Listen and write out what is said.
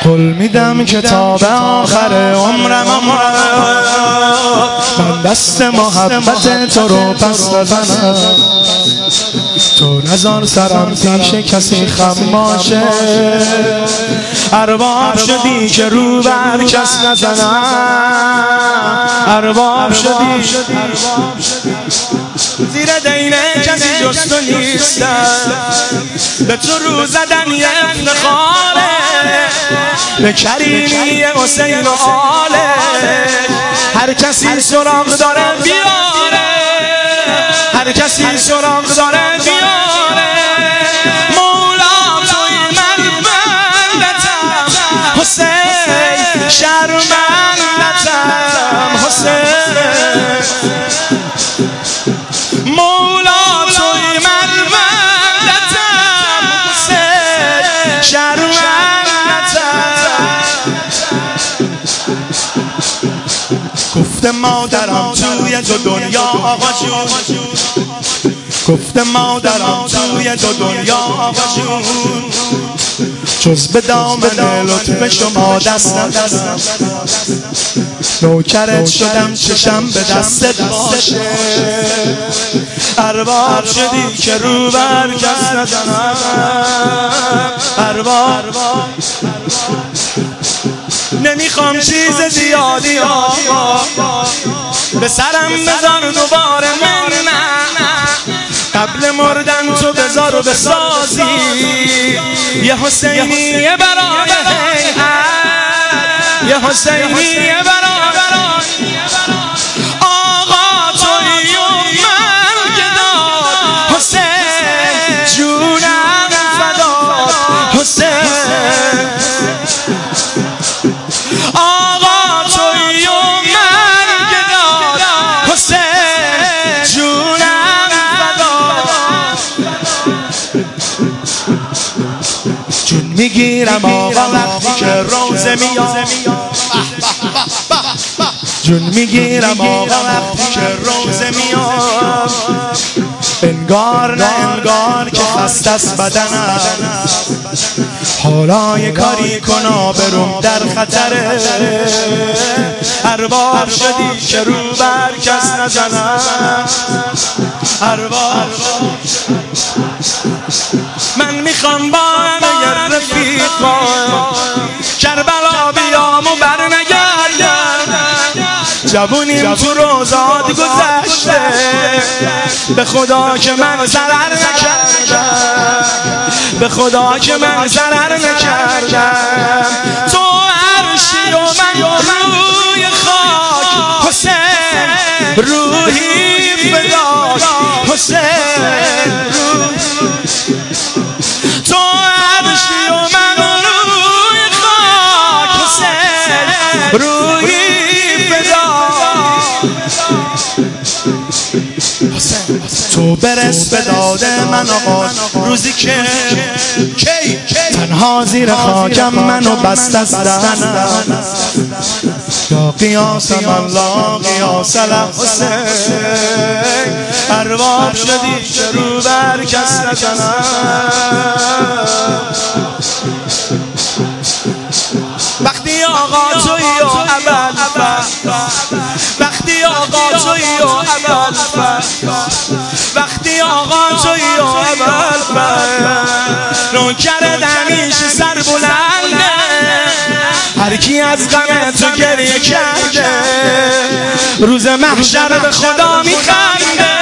قول میدم که تا به آخر عمرم من دست محبت تو رو پس نزنم. تو نزار سرم پیش کسی خماشه، ارباب شدی که رو بر کس نزنم. ارباب شدی زیر دینه کسی جز تو نیستم. به تو رو زدن یه افتخاره، به کریمی حسین و آله. هر کسی سراغ داره بیاره، هر کسی سراغ داره بیاره. مولا توی مرمندتم حسین، شرمندتم حسین. مولا توی مرمندتم حسین، شرمندتم. گفته مادرم توی دو دنیا آقا جون، گفته مادرم توی دو دنیا آقا جون، جز به دامن لطف شما دست ندارم. نوکرت شدم چشم به دستت باشه، ارباب شدی که رو بر کس نزنم. ارباب نمیخوام چیز زیادی آقا، به سرم بذار دوباره من قبل مردن تو بذار و بسازی یه حسینی برای یه حسینی برای آقا توی و من گداد حسین، جونم فداد حسین. آقا توی و من گداد حسین، جونم فداد. جون میگیرم آقا وقتی که روزه میاد، جون میگیرم آقا وقتی که روزه میاد. انگار نه انگار که خسته است بدنم، حالا یه کاری کن بروم در خطره. ارباب شدی که رو بر کس نزنم. ارباب من میخوام با همه رفیقا کربلا بیام و برنگردم. جوونیم تو روزات گذشته، به خدا که من ضرر نکردم، به خدا که من ضرر نکردم. تو عرشی و من روی خاک حسین، روحی فداک حسین. تو عرشی و من روی خاک حسین، روحی تو برس به داد من آقا، روزی که تنها زیر خاکم منو بست از دهنم. یا قیاس من لا قیاس له حسین، ارباب شدی که رو بر کس نزنم. وقتی آقا تویی و اول، وقتی آقا تویی و اول، وقتی آقا تویی و اول، نوکر همیشه سر بلنده. هر کی از غم تو گریه کرده، روز محشر به خدا میخنده.